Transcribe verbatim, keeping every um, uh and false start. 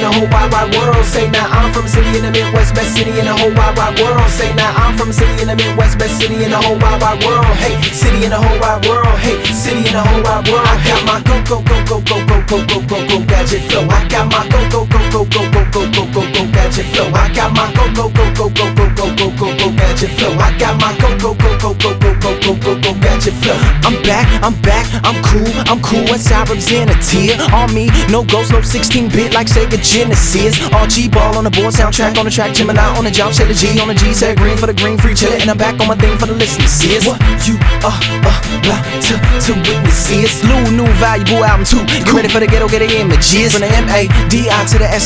the whole wide wide world. Say now I'm from a city in the Midwest, best city in the whole wide wide world. Say now I'm from a city in the Midwest, best city in the whole wide wide world. Hey, city in the whole wide world. Hey, city in the whole wide world. I got my go go go go go go go go go go gadget flow. I got my go go go go go go go go go go gadget flow. I got my go go go go go go go go go go gadget flow. I got my go go go go go go go go go go gadget flow. I'm back, I'm back, I'm cool, I'm cool. Westside representative on me, no ghost, no sixteen bit like Sega Genesis. All G-ball on the board, soundtrack on the track, Gemini on the job, Sailor G on the G, said green for the green, free chillin', and I'm back on my thing for the listeners. What you uh uh blah to to witnesses. New new valuable album too. You ready for the ghetto, get the images from the M A D I to the S